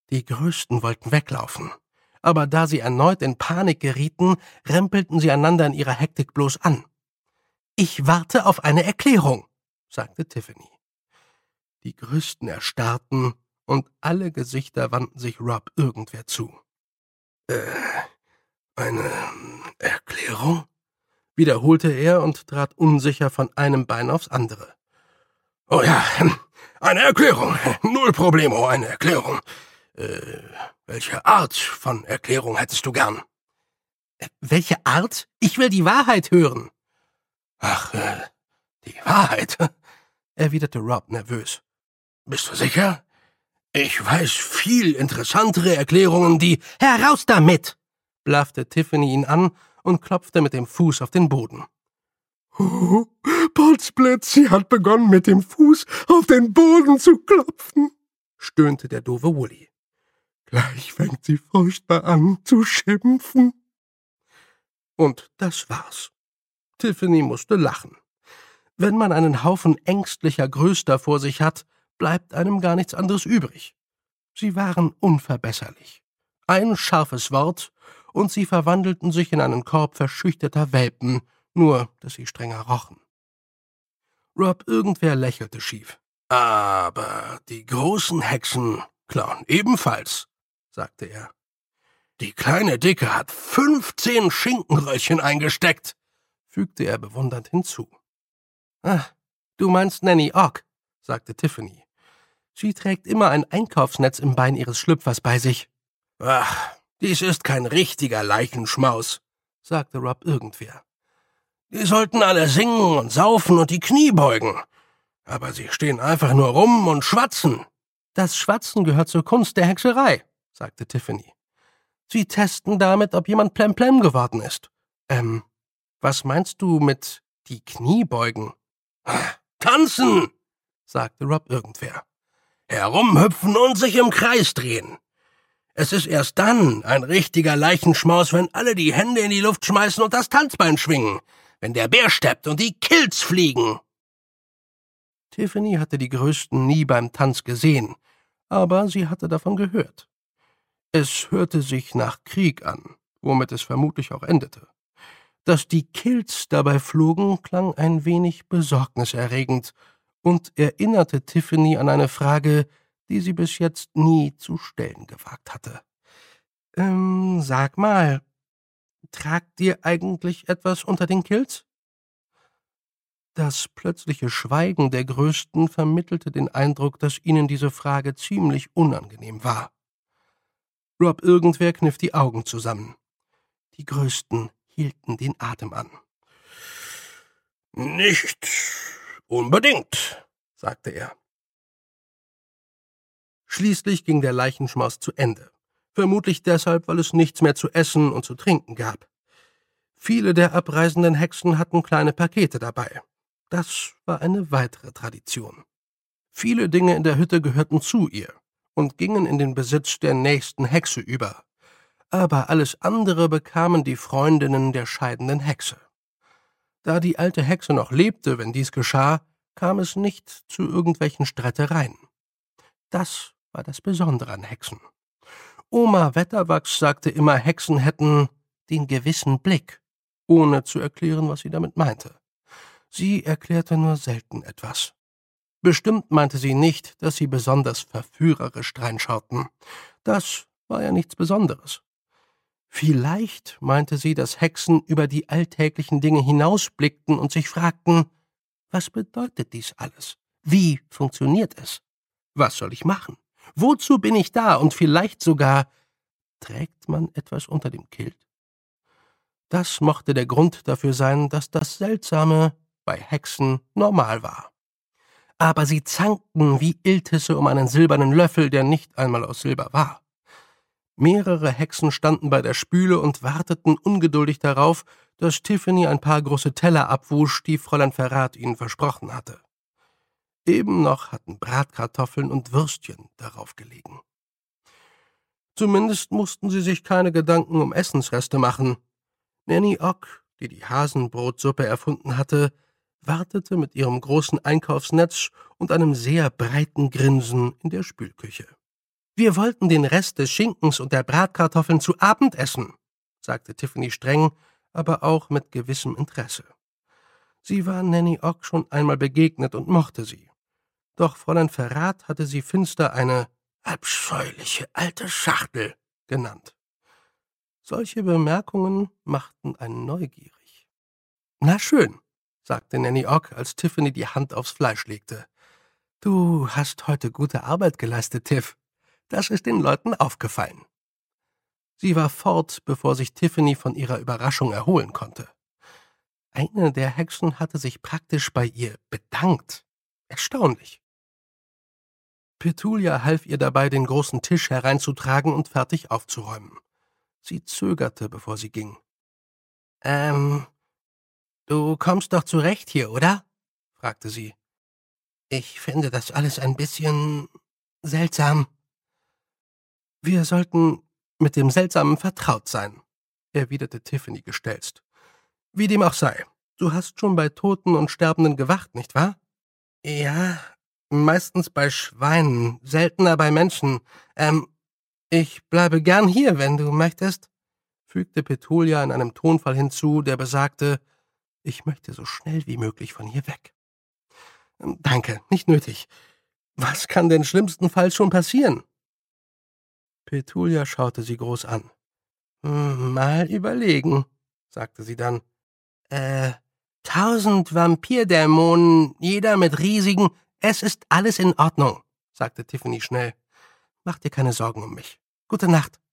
Die Größten wollten weglaufen, aber da sie erneut in Panik gerieten, rempelten sie einander in ihrer Hektik bloß an. »Ich warte auf eine Erklärung«, sagte Tiffany. Die Größten erstarrten, und alle Gesichter wandten sich Rob irgendwer zu. Eine Erklärung?« wiederholte er und trat unsicher von einem Bein aufs andere. »Oh ja, eine Erklärung. Null Problemo, eine Erklärung. Welche Art von Erklärung hättest du gern?« »Welche Art? Ich will die Wahrheit hören.« »Ach, die Wahrheit?« erwiderte Rob nervös. »Bist du sicher? Ich weiß viel interessantere Erklärungen, die...« »Heraus damit!« blaffte Tiffany ihn an und klopfte mit dem Fuß auf den Boden. »Oh, Potzblitz, sie hat begonnen, mit dem Fuß auf den Boden zu klopfen«, stöhnte der doofe Wully. »Gleich fängt sie furchtbar an zu schimpfen.« Und das war's. Tiffany musste lachen. Wenn man einen Haufen ängstlicher Größter vor sich hat, bleibt einem gar nichts anderes übrig. Sie waren unverbesserlich. Ein scharfes Wort, und sie verwandelten sich in einen Korb verschüchterter Welpen, nur dass sie strenger rochen. Rob irgendwer lächelte schief. »Aber die großen Hexen klauen ebenfalls«, sagte er. »Die kleine Dicke hat 15 Schinkenröllchen eingesteckt«, fügte er bewundernd hinzu. »Ach, du meinst Nanny Ogg«, sagte Tiffany. »Sie trägt immer ein Einkaufsnetz im Bein ihres Schlüpfers bei sich.« »Ach, dies ist kein richtiger Leichenschmaus«, sagte Rob irgendwer. »Die sollten alle singen und saufen und die Knie beugen. Aber sie stehen einfach nur rum und schwatzen.« »Das Schwatzen gehört zur Kunst der Hexerei«, sagte Tiffany. »Sie testen damit, ob jemand plemplem geworden ist. Was meinst du mit die Knie beugen?« »Tanzen«, sagte Rob irgendwer. »Herumhüpfen und sich im Kreis drehen. Es ist erst dann ein richtiger Leichenschmaus, wenn alle die Hände in die Luft schmeißen und das Tanzbein schwingen, wenn der Bär steppt und die Kilts fliegen.« Tiffany hatte die Größten nie beim Tanz gesehen, aber sie hatte davon gehört. Es hörte sich nach Krieg an, womit es vermutlich auch endete. Dass die Kilts dabei flogen, klang ein wenig besorgniserregend und erinnerte Tiffany an eine Frage, die sie bis jetzt nie zu stellen gewagt hatte. Sag mal, tragt ihr eigentlich etwas unter den Kilts?« Das plötzliche Schweigen der Größten vermittelte den Eindruck, dass ihnen diese Frage ziemlich unangenehm war. Rob irgendwer kniff die Augen zusammen. Die Größten hielten den Atem an. »Nicht unbedingt«, sagte er. Schließlich ging der Leichenschmaus zu Ende. Vermutlich deshalb, weil es nichts mehr zu essen und zu trinken gab. Viele der abreisenden Hexen hatten kleine Pakete dabei. Das war eine weitere Tradition. Viele Dinge in der Hütte gehörten zu ihr und gingen in den Besitz der nächsten Hexe über. Aber alles andere bekamen die Freundinnen der scheidenden Hexe. Da die alte Hexe noch lebte, wenn dies geschah, kam es nicht zu irgendwelchen Streitereien. Das war das Besondere an Hexen. Oma Wetterwachs sagte immer, Hexen hätten den gewissen Blick, ohne zu erklären, was sie damit meinte. Sie erklärte nur selten etwas. Bestimmt meinte sie nicht, dass sie besonders verführerisch dreinschauten. Das war ja nichts Besonderes. Vielleicht meinte sie, dass Hexen über die alltäglichen Dinge hinausblickten und sich fragten, was bedeutet dies alles? Wie funktioniert es? Was soll ich machen? Wozu bin ich da? Und vielleicht sogar, trägt man etwas unter dem Kilt? Das mochte der Grund dafür sein, dass das Seltsame bei Hexen normal war. Aber sie zankten wie Iltisse um einen silbernen Löffel, der nicht einmal aus Silber war. Mehrere Hexen standen bei der Spüle und warteten ungeduldig darauf, dass Tiffany ein paar große Teller abwusch, die Fräulein Verrat ihnen versprochen hatte. Eben noch hatten Bratkartoffeln und Würstchen darauf gelegen. Zumindest mussten sie sich keine Gedanken um Essensreste machen. Nanny Ogg, die die Hasenbrotsuppe erfunden hatte, wartete mit ihrem großen Einkaufsnetz und einem sehr breiten Grinsen in der Spülküche. Wir wollten den Rest des Schinkens und der Bratkartoffeln zu Abend essen, sagte Tiffany streng, aber auch mit gewissem Interesse. Sie war Nanny Ogg schon einmal begegnet und mochte sie. Doch Fräulein Verrat hatte sie finster eine abscheuliche alte Schachtel genannt. Solche Bemerkungen machten einen neugierig. »Na schön«, sagte Nanny Ogg, als Tiffany die Hand aufs Fleisch legte. »Du hast heute gute Arbeit geleistet, Tiff. Das ist den Leuten aufgefallen.« Sie war fort, bevor sich Tiffany von ihrer Überraschung erholen konnte. Eine der Hexen hatte sich praktisch bei ihr bedankt. Erstaunlich. Petulia half ihr dabei, den großen Tisch hereinzutragen und fertig aufzuräumen. Sie zögerte, bevor sie ging. Du kommst doch zurecht hier, oder?« fragte sie. »Ich finde das alles ein bisschen seltsam.« »Wir sollten mit dem Seltsamen vertraut sein«, erwiderte Tiffany gestelzt. »Wie dem auch sei, du hast schon bei Toten und Sterbenden gewacht, nicht wahr?« »Ja, meistens bei Schweinen, seltener bei Menschen. Ich bleibe gern hier, wenn du möchtest«, fügte Petulia in einem Tonfall hinzu, der besagte, »Ich möchte so schnell wie möglich von hier weg.« »Danke, nicht nötig. Was kann denn schlimmstenfalls schon passieren?« Petulia schaute sie groß an. »Mal überlegen«, sagte sie dann. 1000 Vampirdämonen, jeder mit riesigen... »Es ist alles in Ordnung«, sagte Tiffany schnell. »Mach dir keine Sorgen um mich. Gute Nacht.«